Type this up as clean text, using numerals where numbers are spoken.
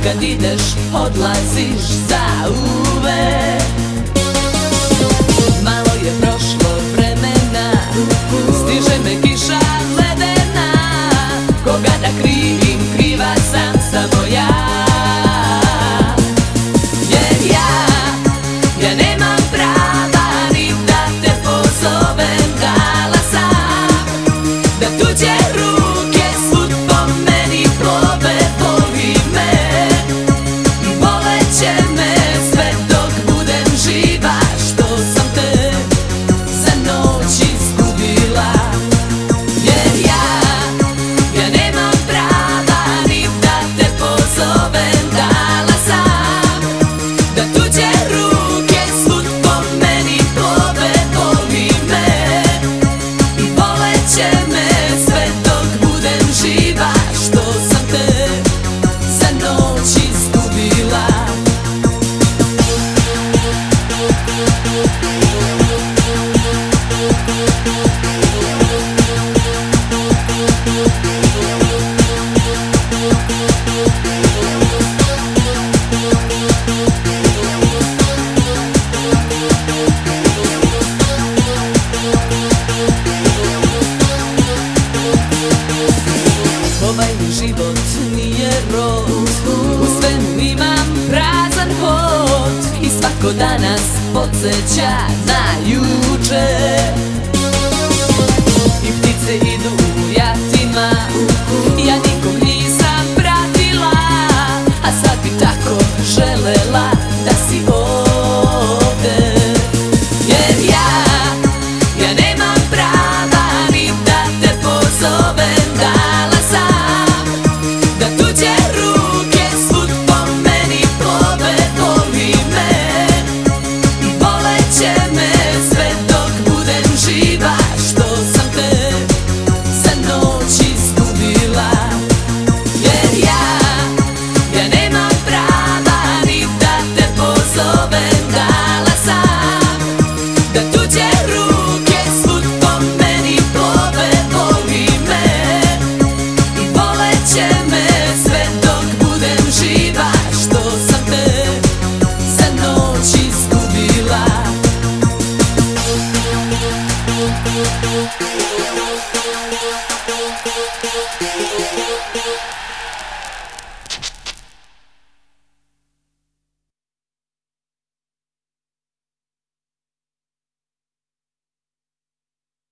kad ideš odlaziš za uvek. Malo je prošlo vremena, stiže me kiša ledena. Koga da krivim, kriva sam samo ja. Jer ja nemam prava ni da te pozovem, dala sam da tuđe ruke svud po meni plove. Boli me, boleće me sve dok budem živa, što sam te za noć izgubila. Jer ja nemam prava ni da te pozovem, dala sam da tuđe ruke svud po meni plove. Boli me, boleće me sve dok budem živa, što sam te za noć izgubila. Ovaj mi život nije rod, u svemu imam prazan hod i svako danas podsjeća na juče. I ptice idu u jatima, ja nikog nisam pratila, a sad bi tako želela da si ovde. Jer ja nemam prava ni da te pozovem, dala sam da tuđe ruke svud po meni plove. Boli me, boleće me sve dok budem živa, što sam te za noć izgubila. Jer ja nemam prava ni da te pozovem, dala sam da tuđe ruke svud po meni plove. Boli me, boleće me sve dok budem živa, što sam te za noć izgubila.